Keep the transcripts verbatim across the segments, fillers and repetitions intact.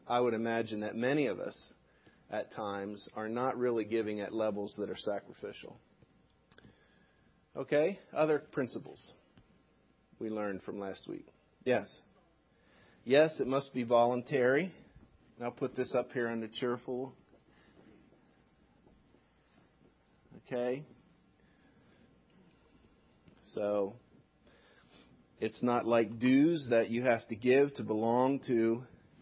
I would imagine that many of us at times are not really giving at levels that are sacrificial. Okay, other principles we learned from last week. Yes. Yes, it must be voluntary. I'll put this up here under cheerful. Okay. So, it's not like dues that you have to give to belong to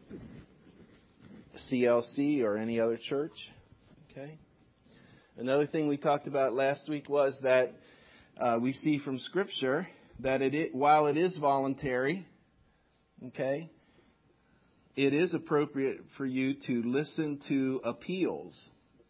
C L C or any other church. Okay. Another thing we talked about last week was that uh, we see from Scripture that it is, while it is voluntary, okay, it is appropriate for you to listen to appeals.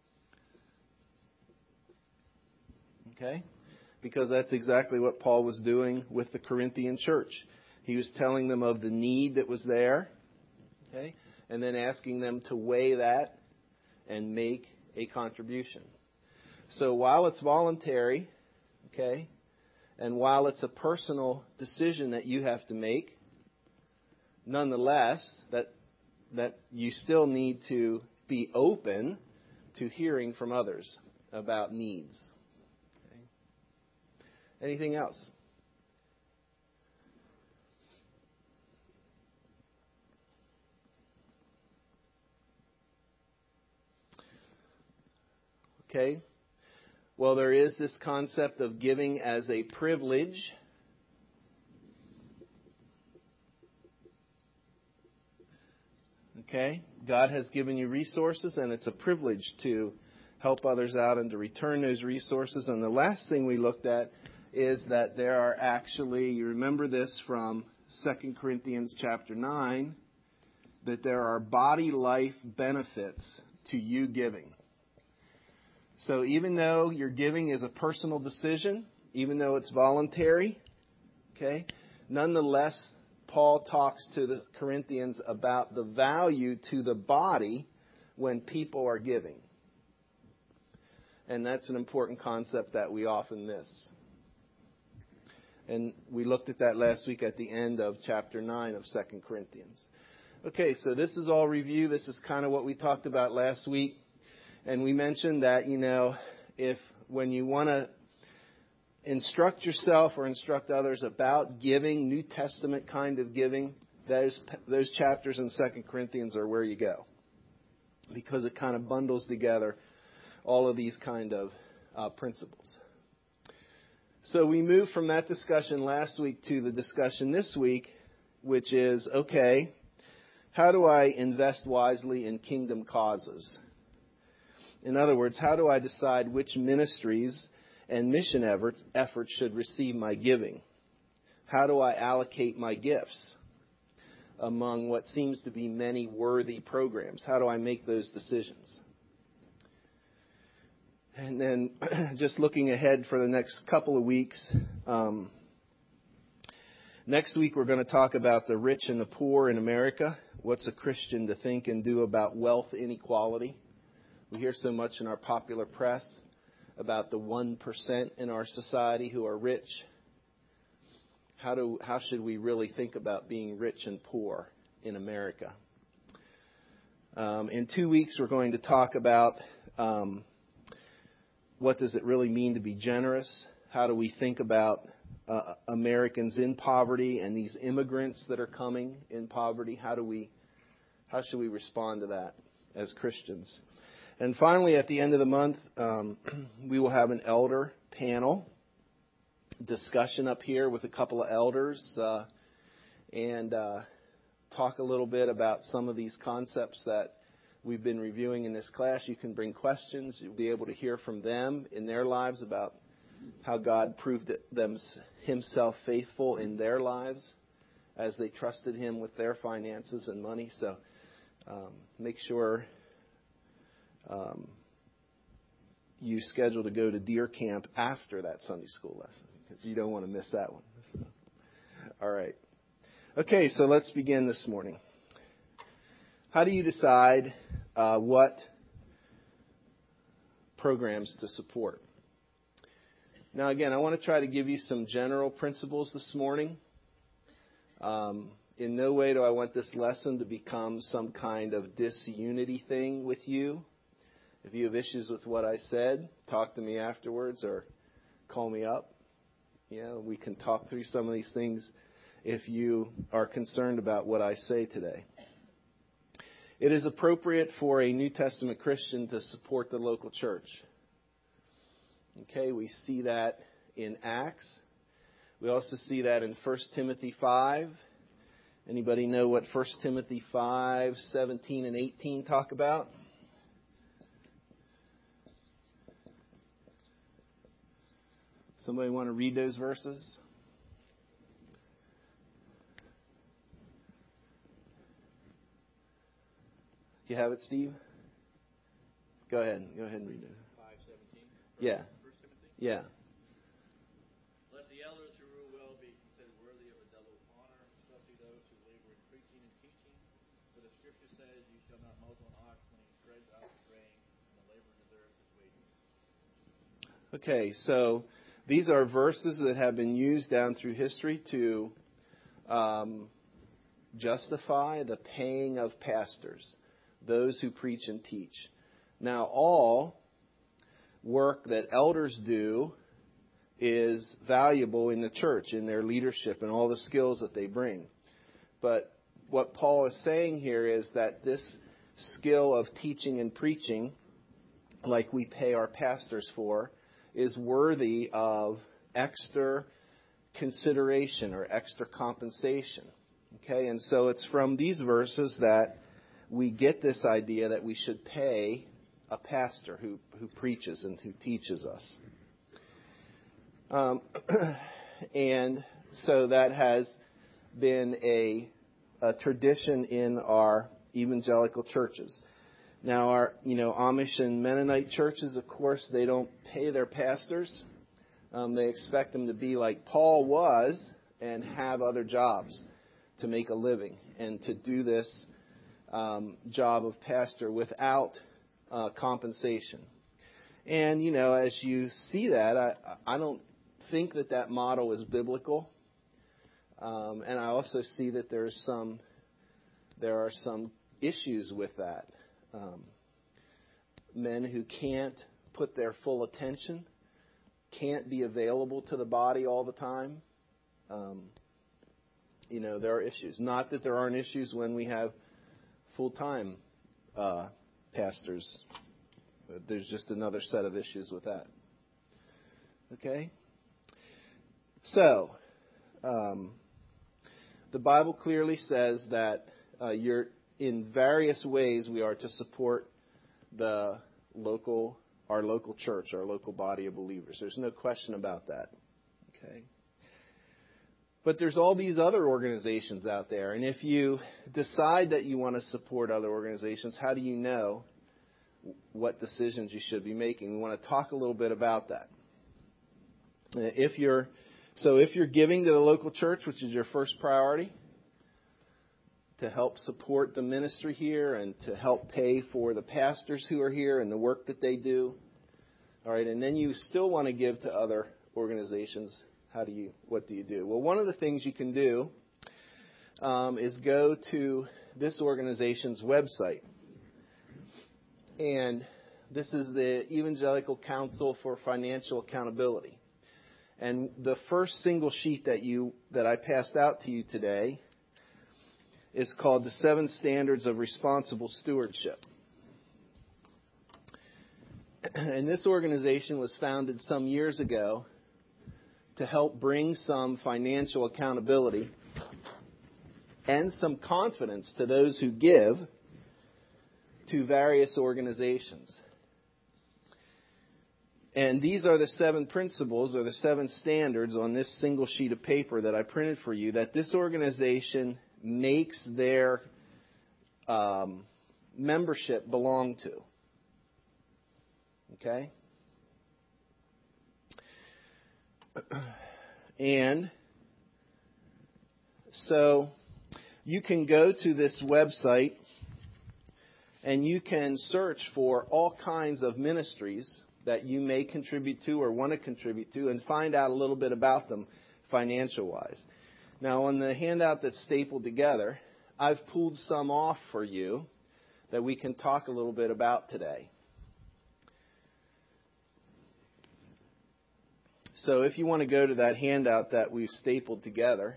Okay? Because that's exactly what Paul was doing with the Corinthian church. He was telling them of the need that was there, okay, and then asking them to weigh that and make a contribution. So while it's voluntary, okay, and while it's a personal decision that you have to make, nonetheless, that that you still need to be open to hearing from others about needs. Okay. Anything else? Okay. Well, there is this concept of giving as a privilege. Okay? God has given you resources, and it's a privilege to help others out and to return those resources. And the last thing we looked at is that there are actually, you remember this from Second Corinthians chapter nine, that there are body life benefits to you giving. So even though your giving is a personal decision, even though it's voluntary, okay, nonetheless, Paul talks to the Corinthians about the value to the body when people are giving. And that's an important concept that we often miss. And we looked at that last week at the end of chapter nine of Second Corinthians. Okay, so this is all review. This is kind of what we talked about last week. And we mentioned that, you know, if when you want to instruct yourself or instruct others about giving, New Testament kind of giving, those those chapters in Second Corinthians are where you go. Because it kind of bundles together all of these kind of uh, principles. So we move from that discussion last week to the discussion this week, which is, okay, how do I invest wisely in kingdom causes? In other words, how do I decide which ministries and mission efforts, efforts should receive my giving? How do I allocate my gifts among what seems to be many worthy programs? How do I make those decisions? And then just looking ahead for the next couple of weeks, um, next week we're going to talk about the rich and the poor in America. What's a Christian to think and do about wealth inequality? We hear so much in our popular press about the one percent in our society who are rich. How do how should we really think about being rich and poor in America? Um, in two weeks, we're going to talk about um, what does it really mean to be generous? How do we think about uh, Americans in poverty and these immigrants that are coming in poverty? How do we how should we respond to that as Christians? And finally, at the end of the month, um, we will have an elder panel discussion up here with a couple of elders uh, and uh, talk a little bit about some of these concepts that we've been reviewing in this class. You can bring questions. You'll be able to hear from them in their lives about how God proved them himself faithful in their lives as they trusted him with their finances and money. So um, make sure Um, you schedule to go to deer camp after that Sunday school lesson because you don't want to miss that one. So, all right. Okay, so let's begin this morning. How do you decide uh, what programs to support? Now, again, I want to try to give you some general principles this morning. Um, in no way do I want this lesson to become some kind of disunity thing with you. If you have issues with what I said, talk to me afterwards or call me up. You know, we can talk through some of these things if you are concerned about what I say today. It is appropriate for a New Testament Christian to support the local church. Okay, we see that in Acts. We also see that in First Timothy five. Anybody know what First Timothy five, seventeen and eighteen talk about? Somebody want to read those verses? You have it, Steve? Go ahead. Go ahead and read it. five seventeen. Yeah. First Timothy? Yeah. Let the elders who rule well be considered worthy of a double honor, especially those who labor in preaching and teaching. For the Scripture says, "You shall not muzzle an ox when he treads out the grain, and the laborer deserves his wages." Okay, so these are verses that have been used down through history to um, justify the paying of pastors, those who preach and teach. Now, all work that elders do is valuable in the church, in their leadership and all the skills that they bring. But what Paul is saying here is that this skill of teaching and preaching, like we pay our pastors for, is worthy of extra consideration or extra compensation. Okay, and so it's from these verses that we get this idea that we should pay a pastor who, who preaches and who teaches us. Um, and so that has been a, a tradition in our evangelical churches. Now, our, you know, Amish and Mennonite churches, of course, they don't pay their pastors. Um, they expect them to be like Paul was and have other jobs to make a living and to do this um, job of pastor without uh, compensation. And, you know, as you see that, I, I don't think that that model is biblical. Um, and I also see that there's some, there are some issues with that. Um, men who can't put their full attention, can't be available to the body all the time. Um, you know, there are issues. Not that there aren't issues when we have full-time uh, pastors. But there's just another set of issues with that. Okay? So, um, the Bible clearly says that uh, you're in various ways we are to support the local, our local church, our local body of believers. There's no question about that. Okay. But there's all these other organizations out there. And if you decide that you want to support other organizations, how do you know what decisions you should be making? We want to talk a little bit about that. If you're, so if you're giving to the local church, which is your first priority, to help support the ministry here and to help pay for the pastors who are here and the work that they do. All right, and then you still want to give to other organizations. How do you, what do you do? Well, one of the things you can do um, is go to this organization's website. And this is the Evangelical Council for Financial Accountability. And the first single sheet that you that I passed out to you today is called the Seven Standards of Responsible Stewardship. And this organization was founded some years ago to help bring some financial accountability and some confidence to those who give to various organizations. And these are the seven principles or the seven standards on this single sheet of paper that I printed for you that this organization makes their um, membership belong to. Okay? And so you can go to this website and you can search for all kinds of ministries that you may contribute to or want to contribute to and find out a little bit about them financial-wise. Now, on the handout that's stapled together, I've pulled some off for you that we can talk a little bit about today. So if you want to go to that handout that we've stapled together,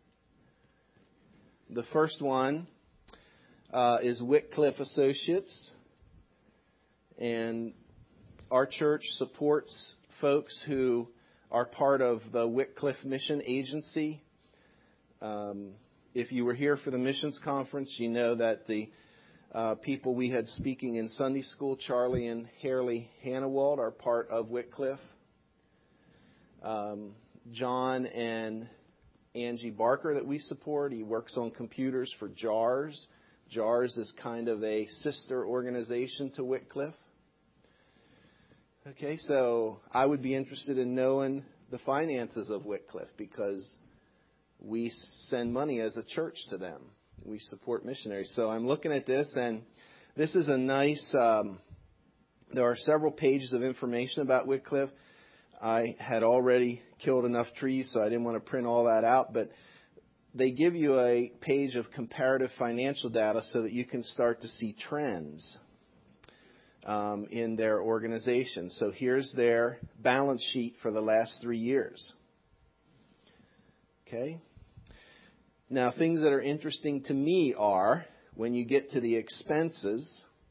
the first one uh, is Wycliffe Associates. And our church supports folks who are part of the Wycliffe Mission Agency. Um, if you were here for the missions conference, you know that the uh, people we had speaking in Sunday school, Charlie and Harley Hannawald, are part of Wycliffe. Um, John and Angie Barker that we support, he works on computers for JARS. JARS is kind of a sister organization to Wycliffe. Okay, so I would be interested in knowing the finances of Wycliffe because we send money as a church to them. We support missionaries. So I'm looking at this, and this is a nice, um, there are several pages of information about Wycliffe. I had already killed enough trees, so I didn't want to print all that out, but they give you a page of comparative financial data so that you can start to see trends Um, in their organization. So here's their balance sheet for the last three years. Okay. Now, things that are interesting to me are when you get to the expenses,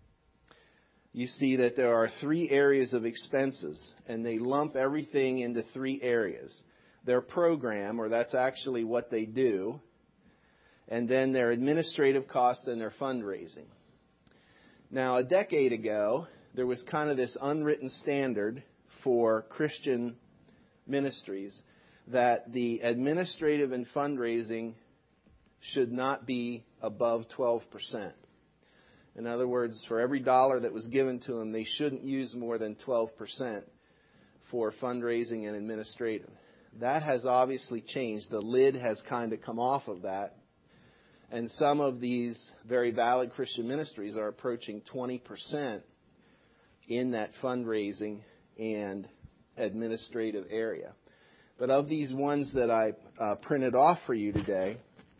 you see that there are three areas of expenses, and they lump everything into three areas. Their program, or that's actually what they do, and then their administrative costs and their fundraising. Now, a decade ago, there was kind of this unwritten standard for Christian ministries that the administrative and fundraising should not be above twelve percent. In other words, for every dollar that was given to them, they shouldn't use more than twelve percent for fundraising and administrative. That has obviously changed. The lid has kind of come off of that. And some of these very valid Christian ministries are approaching twenty percent in that fundraising and administrative area. But of these ones that I uh, printed off for you today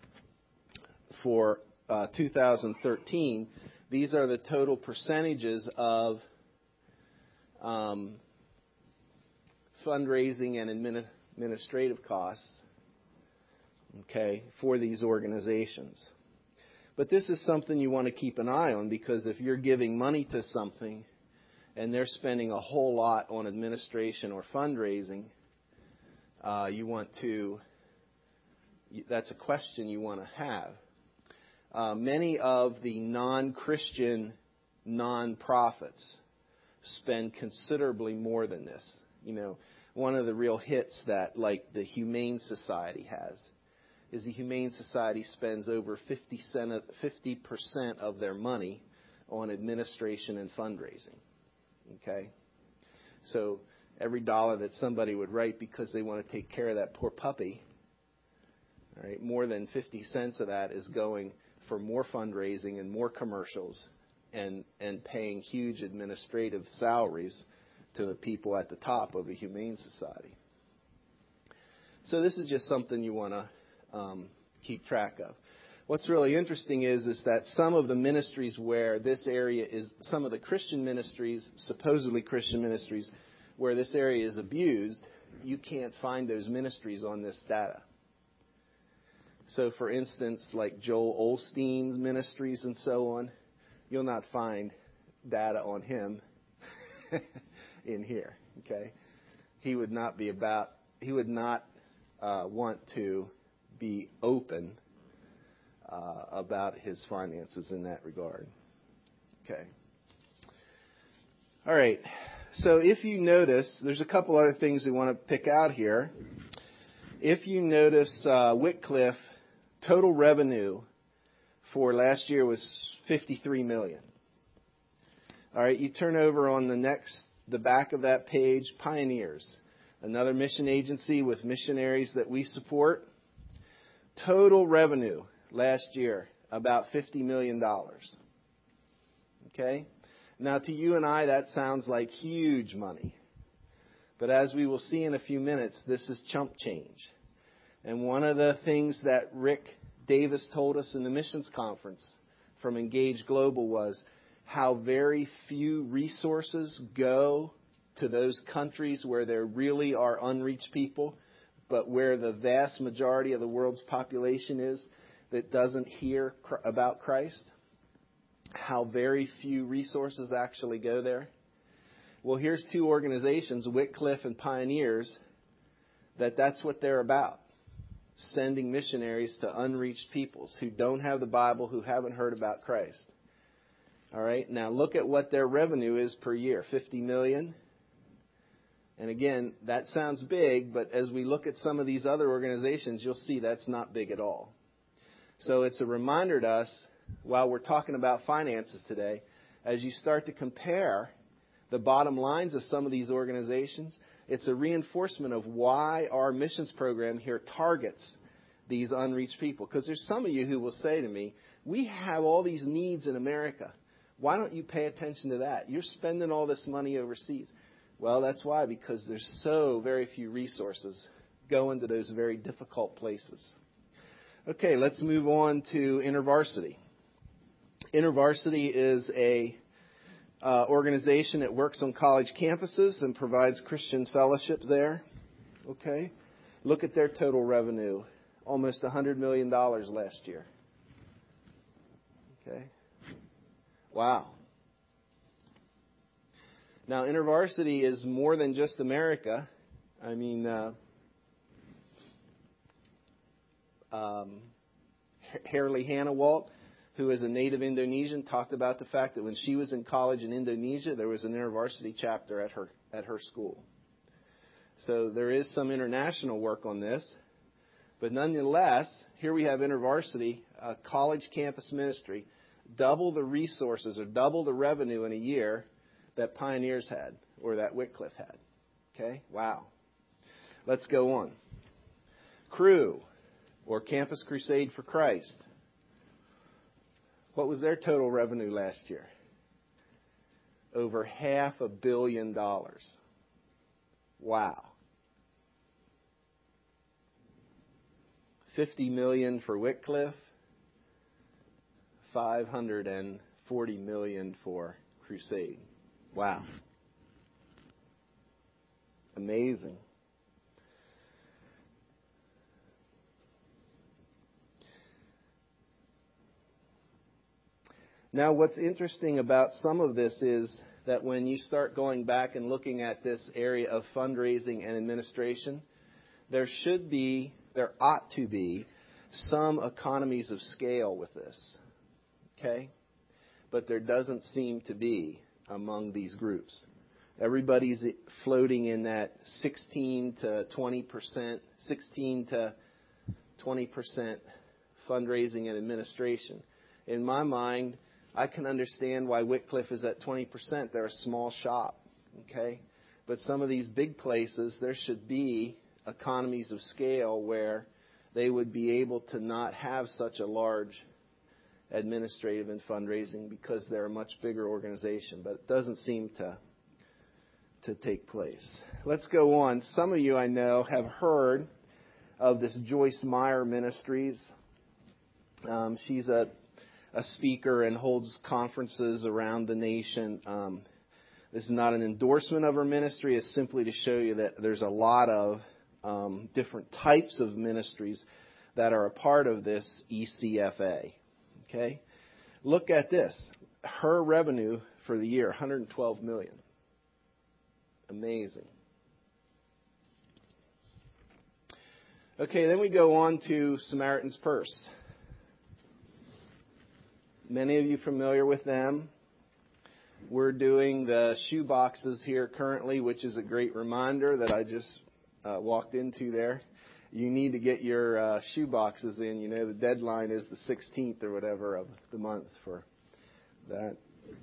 for uh, two thousand thirteen, these are the total percentages of um, fundraising and admin- administrative costs. Okay, for these organizations. But this is something you want to keep an eye on, because if you're giving money to something and they're spending a whole lot on administration or fundraising, uh, you want to, that's a question you want to have. Uh, many of the non-Christian non-profits spend considerably more than this. You know, one of the real hits that, like, the Humane Society has is the Humane Society spends over fifty percent of their money on administration and fundraising. Okay? So every dollar that somebody would write because they want to take care of that poor puppy, all right, more than fifty cents of that is going for more fundraising and more commercials and, and paying huge administrative salaries to the people at the top of the Humane Society. So this is just something you want to Um, keep track of. What's really interesting is, is that some of the ministries where this area is, some of the Christian ministries, supposedly Christian ministries, where this area is abused, you can't find those ministries on this data. So, for instance, like Joel Osteen's ministries and so on, you'll not find data on him in here. Okay, he would not be about. He would not uh, want to be open uh, about his finances in that regard. Okay. All right. So if you notice, there's a couple other things we want to pick out here. If you notice, uh, Wycliffe total revenue for last year was fifty-three million dollars. All right. You turn over on the next, the back of that page, Pioneers, another mission agency with missionaries that we support. Total revenue last year, about fifty million dollars. Okay? Now, to you and I, that sounds like huge money. But as we will see in a few minutes, this is chump change. And one of the things that Rick Davis told us in the missions conference from Engage Global was how very few resources go to those countries where there really are unreached people, but where the vast majority of the world's population is that doesn't hear about Christ. How very few resources actually go there. Well, here's two organizations, Wycliffe and Pioneers, that that's what they're about. Sending missionaries to unreached peoples who don't have the Bible, who haven't heard about Christ. All right, now look at what their revenue is per year, fifty million dollars. And again, that sounds big, but as we look at some of these other organizations, you'll see that's not big at all. So it's a reminder to us, while we're talking about finances today, as you start to compare the bottom lines of some of these organizations, it's a reinforcement of why our missions program here targets these unreached people. Because there's some of you who will say to me, we have all these needs in America. Why don't you pay attention to that? You're spending all this money overseas. Well, that's why, because there's so very few resources going to those very difficult places. Okay, let's move on to InterVarsity. InterVarsity is a uh, organization that works on college campuses and provides Christian fellowship there. Okay, look at their total revenue, almost one hundred million dollars last year. Okay, wow. Now, InterVarsity is more than just America. I mean, uh, um, Harley Hanawalt, who is a native Indonesian, talked about the fact that when she was in college in Indonesia, there was an InterVarsity chapter at her at her school. So there is some international work on this. But nonetheless, here we have InterVarsity, a college campus ministry, double the resources or double the revenue in a year that Pioneers had or that Wycliffe had. Okay? Wow. Let's go on. Cru, or Campus Crusade for Christ. What was their total revenue last year? Over half a billion dollars. Wow. fifty million dollars for Wycliffe, five hundred forty million dollars for Crusade. Wow. Amazing. Now, what's interesting about some of this is that when you start going back and looking at this area of fundraising and administration, there should be, there ought to be, some economies of scale with this. Okay? But there doesn't seem to be among these groups. Everybody's floating in that sixteen to twenty percent, sixteen to twenty percent fundraising and administration. In my mind, I can understand why Wycliffe is at twenty percent. They're a small shop, okay? But some of these big places, there should be economies of scale where they would be able to not have such a large administrative and fundraising because they're a much bigger organization. But it doesn't seem to to take place. Let's go on. Some of you I know have heard of this Joyce Meyer Ministries. Um, she's a a speaker and holds conferences around the nation. Um, this is not an endorsement of her ministry. It's simply to show you that there's a lot of um, different types of ministries that are a part of this E C F A. Okay? Look at this. Her revenue for the year, one hundred twelve million dollars. Amazing. Okay, then we go on to Samaritan's Purse. Many of you familiar with them. We're doing the shoe boxes here currently, which is a great reminder that I just uh, walked into there. You need to get your uh, shoe boxes in. You know, the deadline is the sixteenth or whatever of the month for that.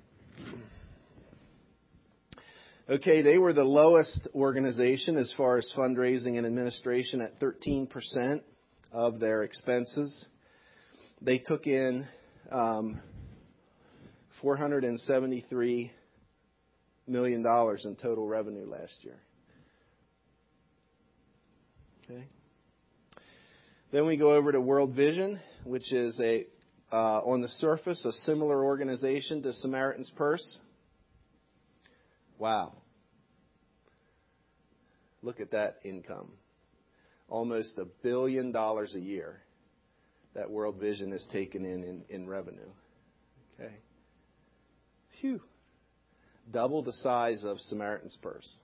Okay, they were the lowest organization as far as fundraising and administration at thirteen percent of their expenses. They took in um, four hundred seventy-three million dollars in total revenue last year. Okay. Then we go over to World Vision, which is a uh, on the surface a similar organization to Samaritan's Purse. Wow. Look at that income. Almost a billion dollars a year that World Vision has taken in, in in revenue. Okay. Phew. Double the size of Samaritan's Purse.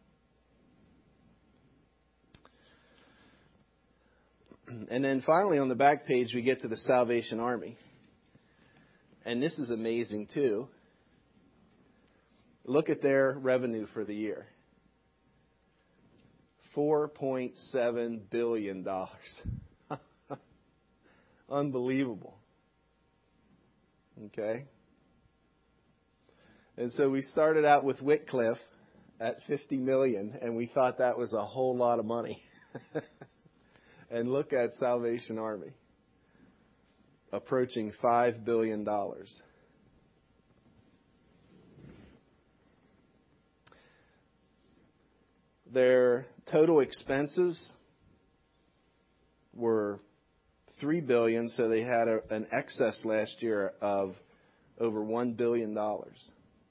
And then finally on the back page we get to the Salvation Army. And this is amazing too. Look at their revenue for the year. four point seven billion dollars. Unbelievable. Okay? And so we started out with Wycliffe at fifty million dollars, and we thought that was a whole lot of money. And look at Salvation Army, approaching five billion dollars. Their total expenses were three billion dollars, so they had a, an excess last year of over one billion dollars.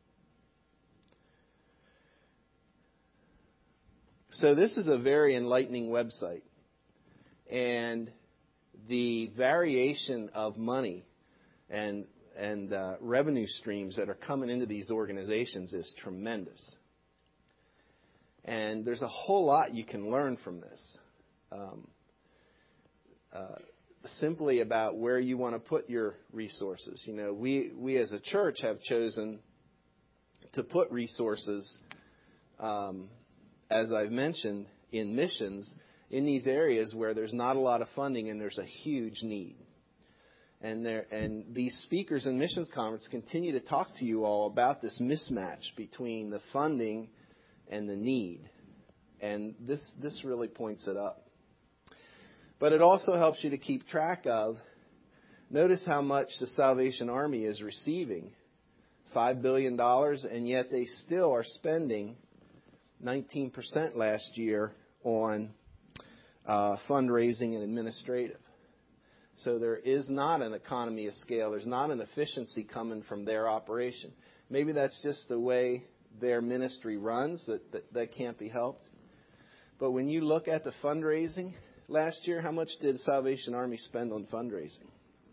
So this is a very enlightening website. And the variation of money and and uh, revenue streams that are coming into these organizations is tremendous. And there's a whole lot you can learn from this. Um, uh, simply about where you want to put your resources. You know, we, we as a church have chosen to put resources, um, as I've mentioned, in missions in these areas where there's not a lot of funding and there's a huge need. And there, and these speakers in Missions Conference continue to talk to you all about this mismatch between the funding and the need. And this, this really points it up. But it also helps you to keep track of, notice how much the Salvation Army is receiving, five billion dollars, and yet they still are spending nineteen percent last year on uh, fundraising and administrative. So there is not an economy of scale. There's not an efficiency coming from their operation. Maybe that's just the way their ministry runs, that, that, that can't be helped. But when you look at the fundraising, last year, how much did Salvation Army spend on fundraising?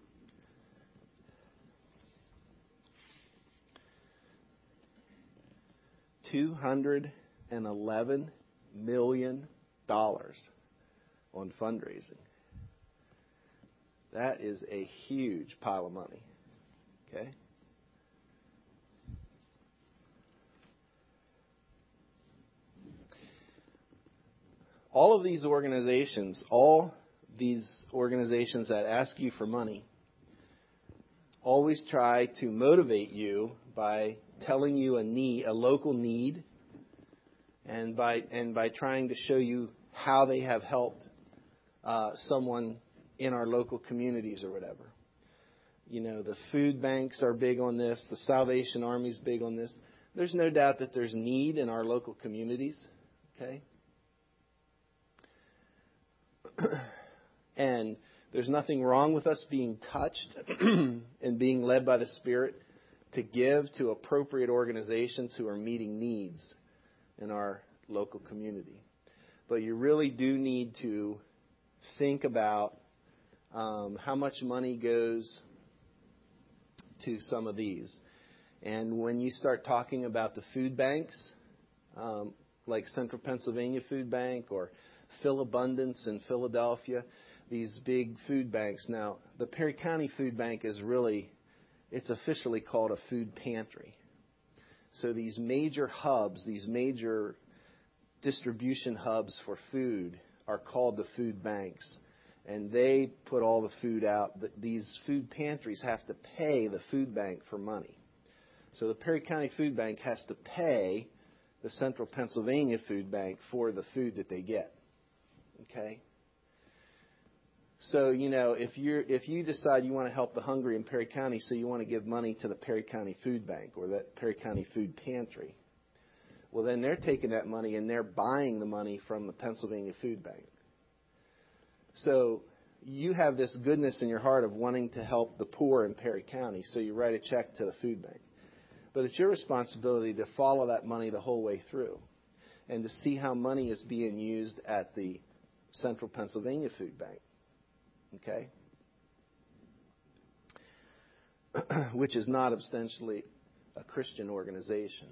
two hundred eleven million dollars on fundraising. That is a huge pile of money. Okay? All of these organizations, all these organizations that ask you for money, always try to motivate you by telling you a need, a local need, and by and by trying to show you how they have helped uh, someone in our local communities or whatever. You know, the food banks are big on this. The Salvation Army is big on this. There's no doubt that there's need in our local communities. Okay? And there's nothing wrong with us being touched and being led by the Spirit to give to appropriate organizations who are meeting needs in our local community. But you really do need to think about um, how much money goes to some of these. And when you start talking about the food banks, um, like Central Pennsylvania Food Bank or Philabundance in Philadelphia, these big food banks. Now, the Perry County Food Bank is really, it's officially called a food pantry. So these major hubs, these major distribution hubs for food are called the food banks. And they put all the food out. These food pantries have to pay the food bank for money. So the Perry County Food Bank has to pay the Central Pennsylvania Food Bank for the food that they get. Okay? So, you know, if you if you decide you want to help the hungry in Perry County, so you want to give money to the Perry County Food Bank or that Perry County Food Pantry, well, then they're taking that money and they're buying the money from the Pennsylvania Food Bank. So you have this goodness in your heart of wanting to help the poor in Perry County, so you write a check to the food bank. But it's your responsibility to follow that money the whole way through and to see how money is being used at the Central Pennsylvania Food Bank. Okay? Which is not ostensibly a Christian organization.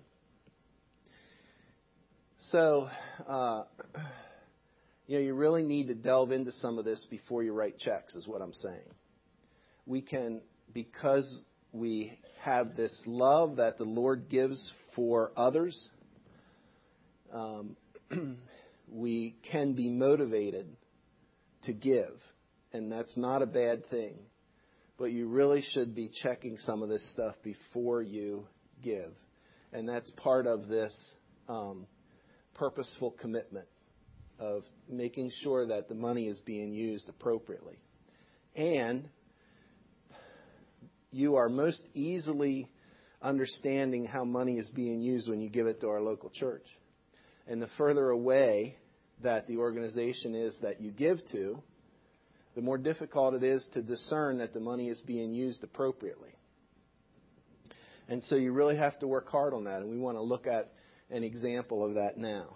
So, uh, you know, you really need to delve into some of this before you write checks, is what I'm saying. We can, because we have this love that the Lord gives for others, um, we can be motivated to give. And that's not a bad thing. But you really should be checking some of this stuff before you give. And that's part of this um, purposeful commitment of making sure that the money is being used appropriately. And you are most easily understanding how money is being used when you give it to our local church. And the further away that the organization is that you give to, the more difficult it is to discern that the money is being used appropriately. And so you really have to work hard on that, and we want to look at an example of that now.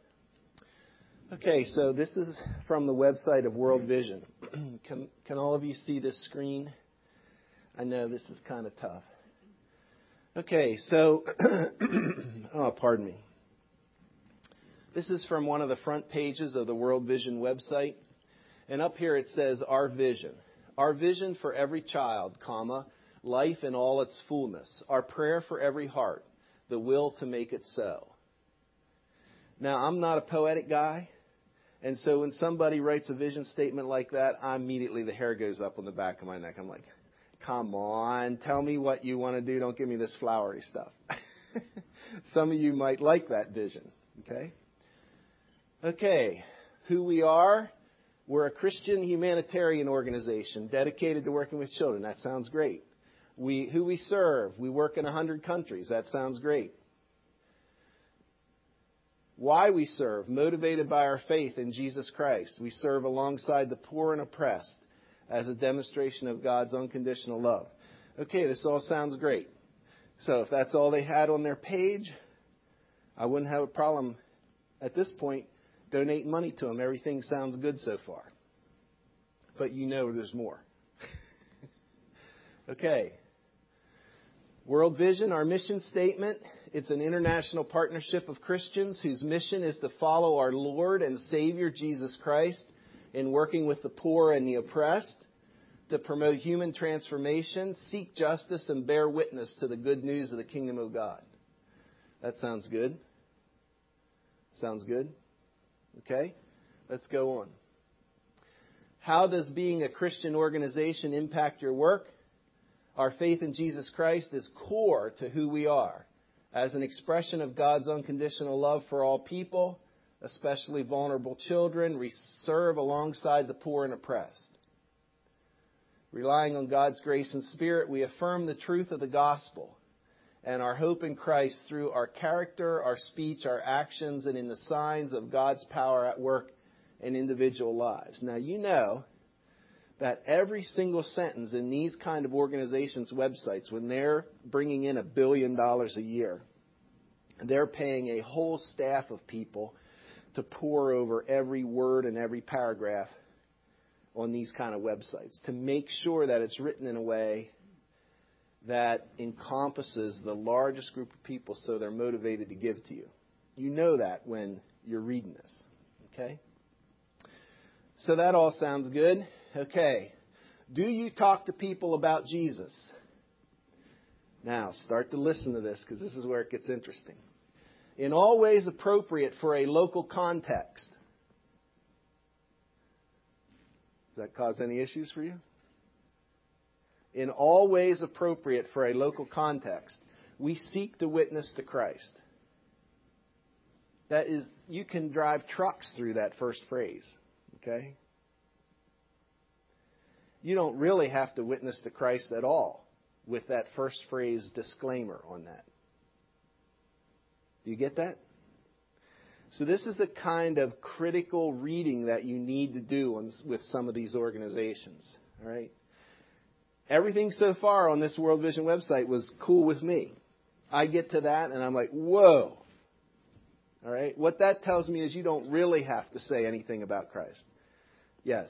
Okay, so this is from the website of World Vision. Can, can all of you see this screen? I know this is kind of tough. Okay, so, oh, pardon me. This is from one of the front pages of the World Vision website. And up here it says, our vision. Our vision for every child, comma, life in all its fullness. Our prayer for every heart, the will to make it so. Now, I'm not a poetic guy. And so when somebody writes a vision statement like that, I immediately, the hair goes up on the back of my neck. I'm like, come on, tell me what you want to do. Don't give me this flowery stuff. Some of you might like that vision. Okay? Okay, who we are. We're a Christian humanitarian organization dedicated to working with children. That sounds great. We, who we serve. We work in one hundred countries. That sounds great. Why we serve. Motivated by our faith in Jesus Christ. We serve alongside the poor and oppressed as a demonstration of God's unconditional love. Okay, this all sounds great. So if that's all they had on their page, I wouldn't have a problem at this point donating money to them. Everything sounds good so far. But you know there's more. Okay. World Vision, our mission statement. It's an international partnership of Christians whose mission is to follow our Lord and Savior Jesus Christ in working with the poor and the oppressed, to promote human transformation, seek justice, and bear witness to the good news of the kingdom of God. That sounds good. Sounds good? Okay, let's go on. How does being a Christian organization impact your work? Our faith in Jesus Christ is core to who we are, as an expression of God's unconditional love for all people, especially vulnerable children. We serve alongside the poor and oppressed. Relying on God's grace and Spirit, we affirm the truth of the gospel and our hope in Christ through our character, our speech, our actions, and in the signs of God's power at work in individual lives. Now, you know that every single sentence in these kind of organizations' websites, when they're bringing in a billion dollars a year, they're paying a whole staff of people to pore over every word and every paragraph on these kind of websites to make sure that it's written in a way that encompasses the largest group of people so they're motivated to give to you. You know that when you're reading this. Okay? So that all sounds good. Okay. Do you talk to people about Jesus? Now, start to listen to this because this is where it gets interesting. In all ways appropriate for a local context. Does that cause any issues for you? In all ways appropriate for a local context, we seek to witness to Christ. That is, you can drive trucks through that first phrase. Okay? You don't really have to witness to Christ at all with that first phrase disclaimer on that. Do you get that? So this is the kind of critical reading that you need to do on, with some of these organizations. All right. Everything so far on this World Vision website was cool with me. I get to that and I'm like, whoa. All right. What that tells me is you don't really have to say anything about Christ. Yes.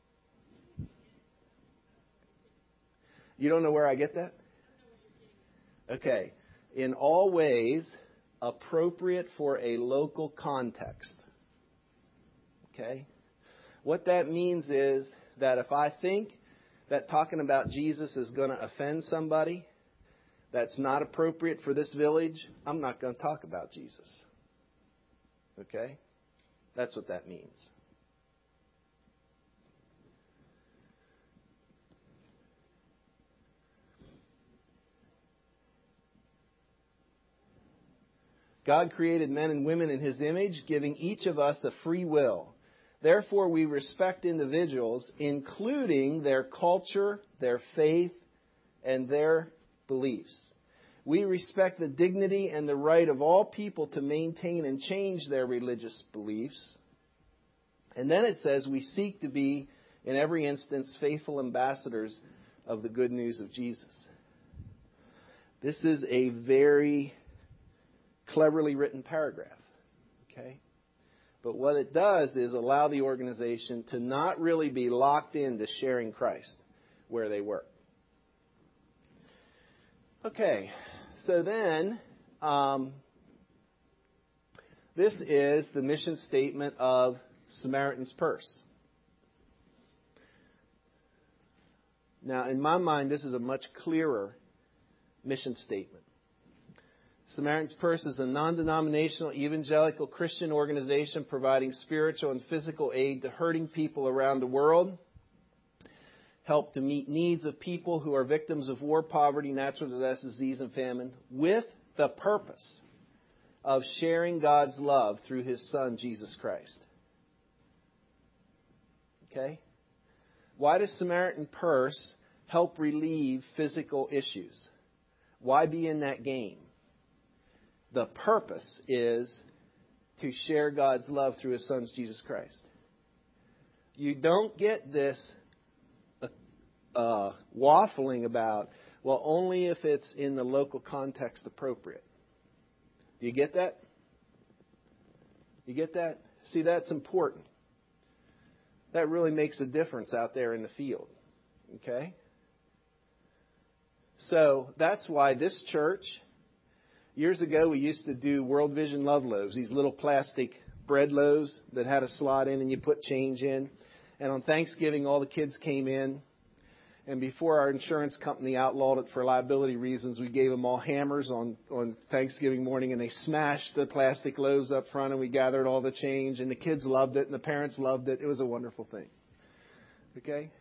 You don't know where I get that? Okay. In all ways appropriate for a local context. Okay? What that means is that if I think that talking about Jesus is going to offend somebody that's not appropriate for this village, I'm not going to talk about Jesus. Okay? That's what that means. God created men and women in His image, giving each of us a free will. Therefore, we respect individuals, including their culture, their faith, and their beliefs. We respect the dignity and the right of all people to maintain and change their religious beliefs. And then it says we seek to be, in every instance, faithful ambassadors of the good news of Jesus. This is a very cleverly written paragraph. Okay? But what it does is allow the organization to not really be locked into sharing Christ where they work. Okay, so then um, this is the mission statement of Samaritan's Purse. Now, in my mind, this is a much clearer mission statement. Samaritan's Purse is a non-denominational evangelical Christian organization providing spiritual and physical aid to hurting people around the world. Help to meet needs of people who are victims of war, poverty, natural disaster, disease, and famine with the purpose of sharing God's love through His Son, Jesus Christ. Okay? Why does Samaritan Purse help relieve physical issues? Why be in that game? The purpose is to share God's love through His Son, Jesus Christ. You don't get this uh, waffling about, well, only if it's in the local context appropriate. Do you get that? You get that? See, that's important. That really makes a difference out there in the field. Okay? So that's why this church, years ago, we used to do World Vision Love Loaves, these little plastic bread loaves that had a slot in and you put change in. And on Thanksgiving, all the kids came in. And before our insurance company outlawed it for liability reasons, we gave them all hammers on, on Thanksgiving morning. And they smashed the plastic loaves up front and we gathered all the change. And the kids loved it and the parents loved it. It was a wonderful thing. Okay?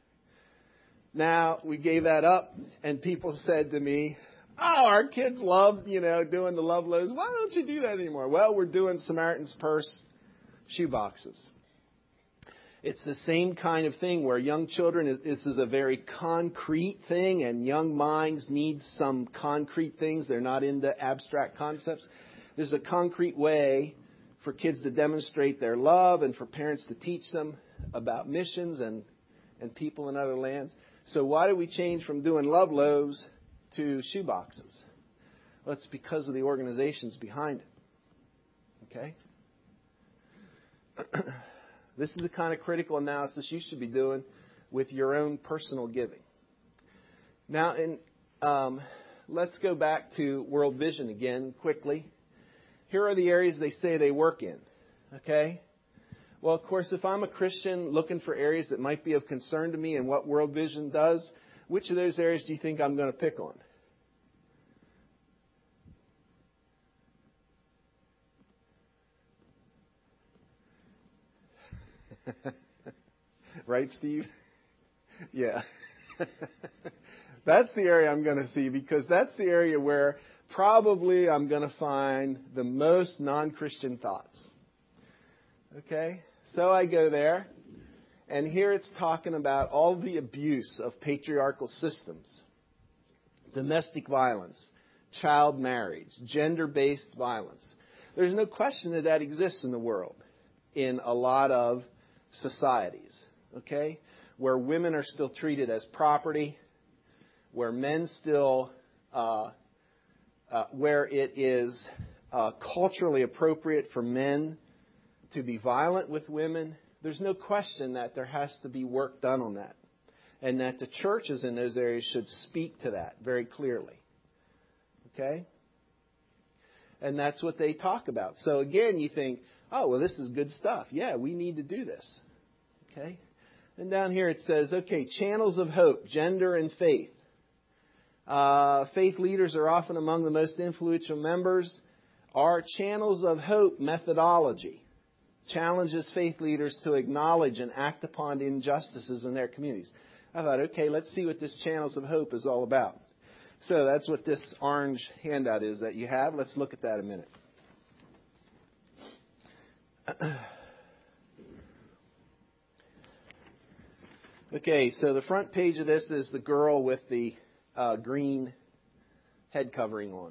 Now, we gave that up and people said to me, oh, our kids love, you know, doing the love loaves. Why don't you do that anymore? Well, we're doing Samaritan's Purse shoe boxes. It's the same kind of thing where young children, this is a very concrete thing, and young minds need some concrete things. They're not into abstract concepts. This is a concrete way for kids to demonstrate their love and for parents to teach them about missions and, and people in other lands. So why do we change from doing love loaves to shoe boxes? Well, it's because of the organizations behind it. Okay? This is the kind of critical analysis you should be doing with your own personal giving. Now, in, um, let's go back to World Vision again quickly. Here are the areas they say they work in. Okay? Well, of course, if I'm a Christian looking for areas that might be of concern to me and what World Vision does, which of those areas do you think I'm going to pick on? Right, Steve? Yeah. That's the area I'm going to see because that's the area where probably I'm going to find the most non-Christian thoughts. Okay? So I go there, and here it's talking about all the abuse of patriarchal systems, domestic violence, child marriage, gender-based violence. There's no question that that exists in the world, in a lot of societies, okay, where women are still treated as property, where men still, uh, uh, where it is uh, culturally appropriate for men to be violent with women. There's no question that there has to be work done on that, and that the churches in those areas should speak to that very clearly. Okay? And that's what they talk about. So again, you think, oh, well, this is good stuff. Yeah, we need to do this. Okay? And down here it says, okay, channels of hope, gender and faith. Uh, faith leaders are often among the most influential members. Our channels of hope methodology challenges faith leaders to acknowledge and act upon injustices in their communities. I thought, okay, let's see what this channels of hope is all about. So that's what this orange handout is that you have. Let's look at that a minute. Okay, so the front page of this is the girl with the uh, green head covering on.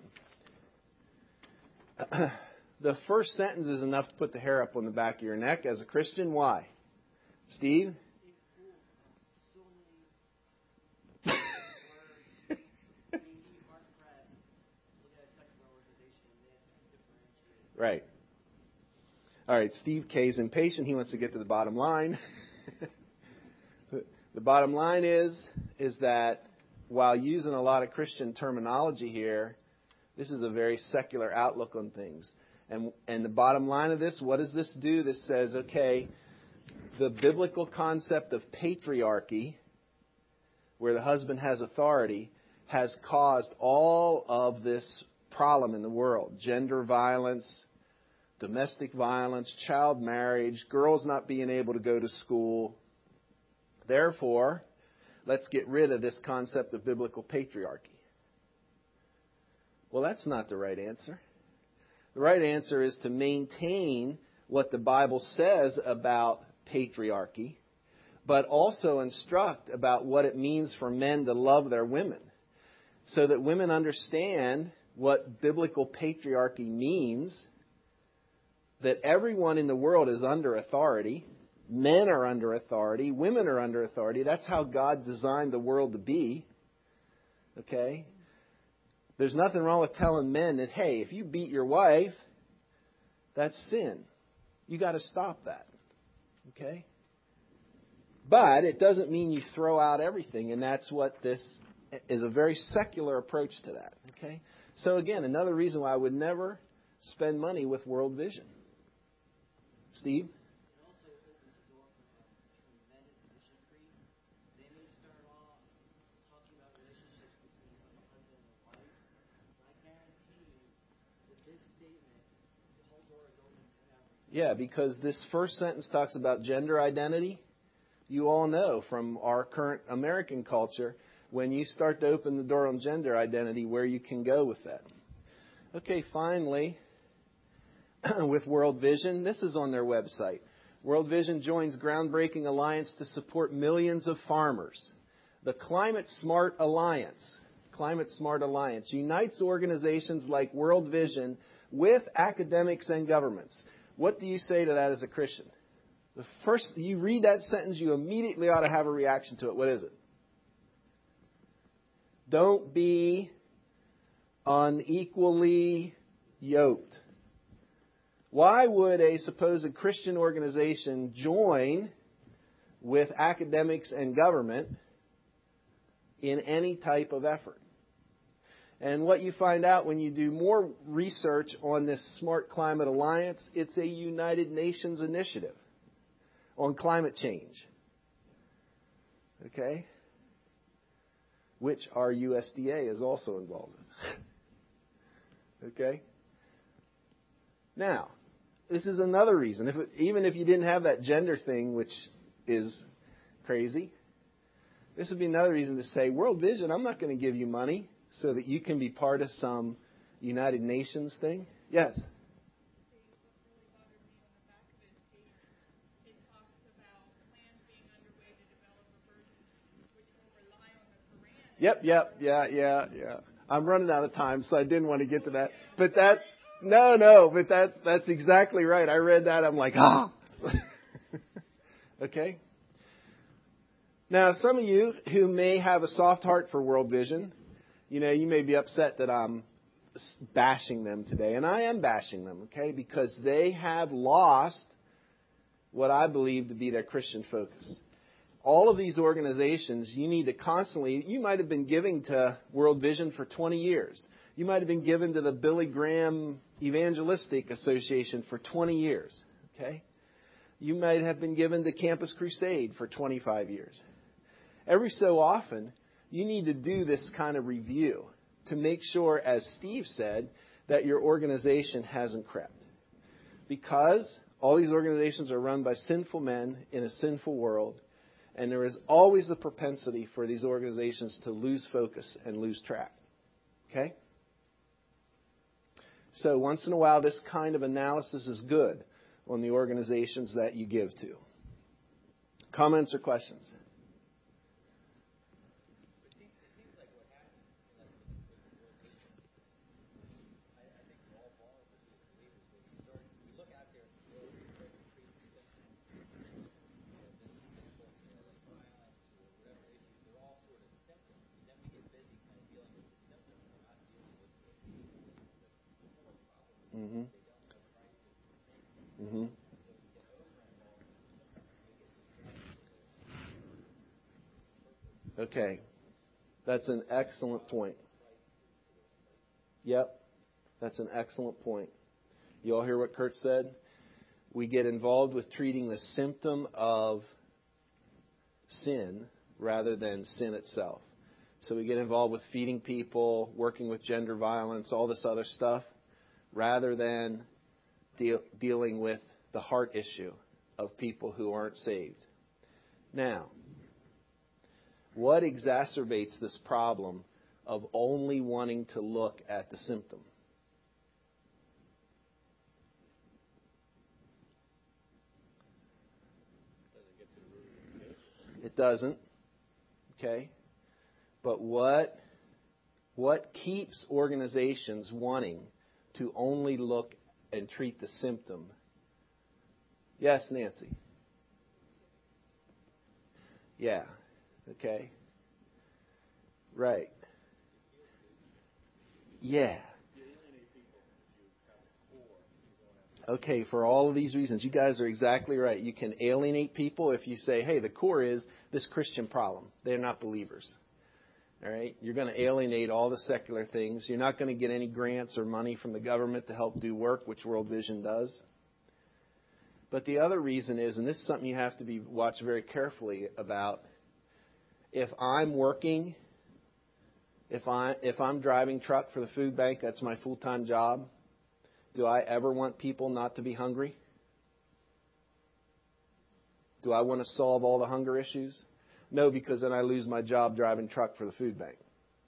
The first sentence is enough to put the hair up on the back of your neck. As a Christian, why? Steve? Right. All right, Steve K is impatient. He wants to get to the bottom line. The bottom line is, is that while using a lot of Christian terminology here, this is a very secular outlook on things. And, and the bottom line of this, what does this do? This says, okay, the biblical concept of patriarchy, where the husband has authority, has caused all of this problem in the world. Gender violence, domestic violence, child marriage, girls not being able to go to school. Therefore, let's get rid of this concept of biblical patriarchy. Well, that's not the right answer. The right answer is to maintain what the Bible says about patriarchy, but also instruct about what it means for men to love their women, so that women understand what biblical patriarchy means, that everyone in the world is under authority. Men are under authority. Women are under authority. That's how God designed the world to be. Okay? There's nothing wrong with telling men that, hey, if you beat your wife, that's sin. You got to stop that. Okay? But it doesn't mean you throw out everything, and that's what this is, a very secular approach to that. Okay? So again, another reason why I would never spend money with World Vision. Steve? Yeah, because this first sentence talks about gender identity. You all know from our current American culture, when you start to open the door on gender identity, where you can go with that. Okay, finally, with World Vision, this is on their website. World Vision joins groundbreaking alliance to support millions of farmers. The Climate Smart Alliance, Climate Smart Alliance, unites organizations like World Vision with academics and governments. What do you say to that as a Christian? The first you read that sentence, you immediately ought to have a reaction to it. What is it? Don't be unequally yoked. Why would a supposed Christian organization join with academics and government in any type of effort? And what you find out when you do more research on this Smart Climate Alliance, it's a United Nations initiative on climate change. Okay? Which our U S D A is also involved in. Okay? Now, this is another reason. If it, even if you didn't have that gender thing, which is crazy, this would be another reason to say, World Vision, I'm not going to give you money so that you can be part of some United Nations thing. Yes? Yep, yep, yeah, yeah, yeah. I'm running out of time, so I didn't want to get to that. But that No, no, but that that's exactly right. I read that. I'm like, ah. Okay. Now, some of you who may have a soft heart for World Vision, you know, you may be upset that I'm bashing them today, and I am bashing them, okay, because they have lost what I believe to be their Christian focus. All of these organizations, you need to constantly, you might have been giving to World Vision for twenty years. You might have been given to the Billy Graham Evangelistic Association for twenty years, okay? You might have been given to Campus Crusade for twenty-five years. Every so often, you need to do this kind of review to make sure, as Steve said, that your organization hasn't crept. Because all these organizations are run by sinful men in a sinful world, and there is always the propensity for these organizations to lose focus and lose track. Okay? So once in a while, this kind of analysis is good on the organizations that you give to. Comments or questions? Mm-hmm. Mm-hmm. Okay. That's an excellent point. Yep. That's an excellent point. You all hear what Kurt said? We get involved with treating the symptom of sin rather than sin itself. So we get involved with feeding people, working with gender violence, all this other stuff, rather than deal, dealing with the heart issue of people who aren't saved. Now, what exacerbates this problem of only wanting to look at the symptom? It doesn't. Okay? But what what keeps organizations wanting to only look and treat the symptom? Yes, Nancy. Yeah. Okay. Right. Yeah. Okay, for all of these reasons, you guys are exactly right. You can alienate people if you say, hey, the core is this Christian problem. They're not believers. All right? You're going to alienate all the secular things. You're not going to get any grants or money from the government to help do work, which World Vision does. But the other reason is, and this is something you have to be watched very carefully about, if I'm working, if I if I'm driving truck for the food bank, that's my full-time job. Do I ever want people not to be hungry? Do I want to solve all the hunger issues? No, because then I lose my job driving truck for the food bank.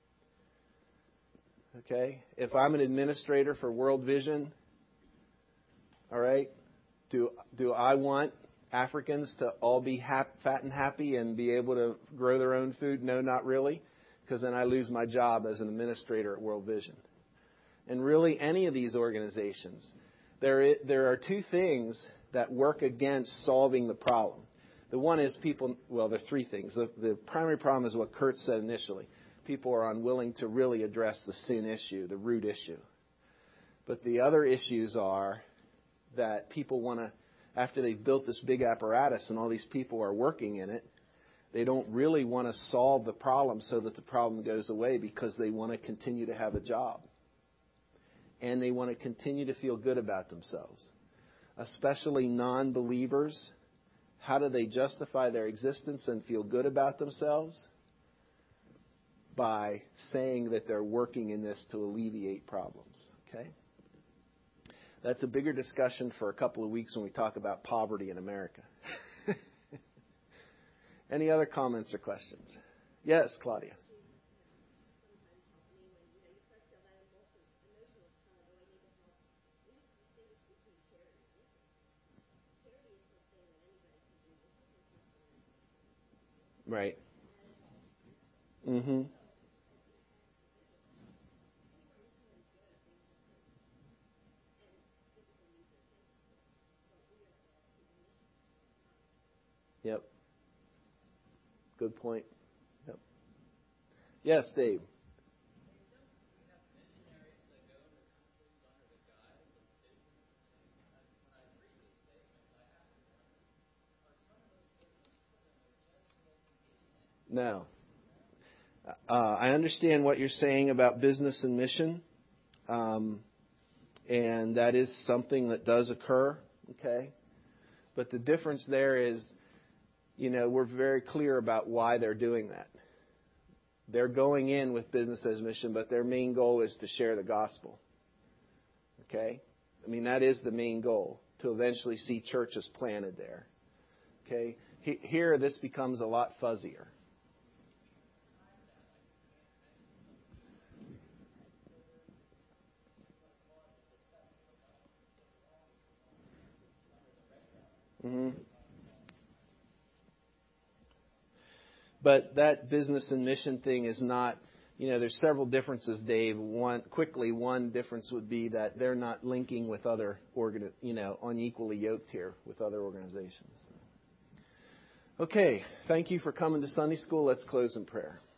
Okay? If I'm an administrator for World Vision, all right, do do I want Africans to all be hap, fat and happy and be able to grow their own food? No, not really, because then I lose my job as an administrator at World Vision. And really, any of these organizations, there is, there are two things that work against solving the problem. The one is people, well, there are three things. The, the primary problem is what Kurt said initially. People are unwilling to really address the sin issue, the root issue. But the other issues are that people want to, after they've built this big apparatus and all these people are working in it, they don't really want to solve the problem so that the problem goes away because they want to continue to have a job. And they want to continue to feel good about themselves. Especially non-believers. How do they justify their existence and feel good about themselves? By saying that they're working in this to alleviate problems. Okay? That's a bigger discussion for a couple of weeks when we talk about poverty in America. Any other comments or questions? Yes, Claudia. Right. Mm-hmm. Yep. Good point. Yep. Yes, Dave. No. Uh, I understand what you're saying about business and mission, um, and that is something that does occur, okay? But the difference there is, you know, we're very clear about why they're doing that. They're going in with business as mission, but their main goal is to share the gospel, okay? I mean, that is the main goal, to eventually see churches planted there, okay? Here, this becomes a lot fuzzier. Mm-hmm. But that business and mission thing is not, you know, there's several differences, Dave. One, quickly, one difference would be that they're not linking with other, organ, you know, unequally yoked here with other organizations. Okay, thank you for coming to Sunday school. Let's close in prayer.